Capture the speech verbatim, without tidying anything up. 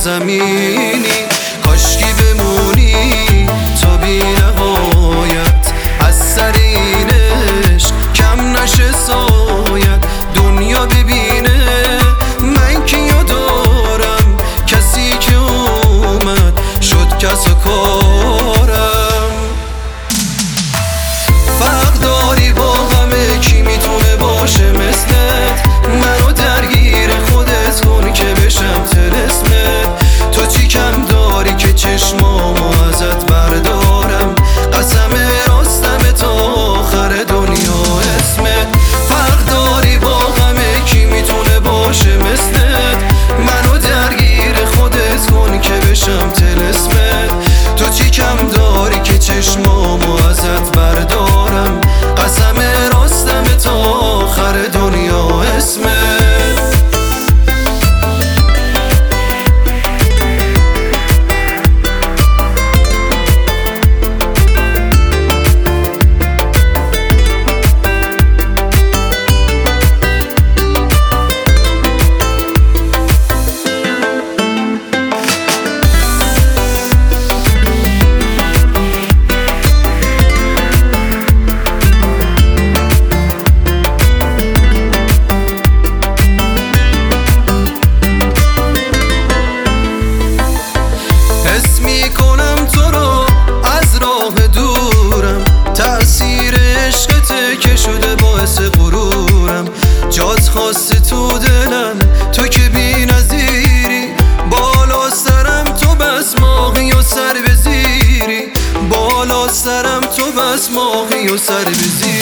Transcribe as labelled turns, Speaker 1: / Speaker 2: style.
Speaker 1: زمینی. کاشکی بمونی تا بی نهایت، از سر این عشق کم نشه سایت. دنیا ببینه من کیو دارم، کسی که اومد شد کس و کارم. فرق داری با همه، کی میتونه باشه مثلت؟ منو درگیر خودت کن که بشم طلسمت. تو چی کم داری که چشمامو ازت بردارم؟ قسم راستم تا آخر دنیا اسمت. فرق داری با همه، کی میتونه باشه مثلت؟ منو درگیر خودت کن که بشم طلسمت. تو چی کم داری که چشمامو ازت بردارم؟ قسم راستم تا آخر دنیا اسمت. میکنم تو رو از راه دورم، تأثیر عشقته که شده باعث غرورم. جات خواسته تو دلم، تو که بی نظیری. بالا سرم تو بس ماهی و سر به زیری، بالا سرم تو بس ماهی و سر به زیری.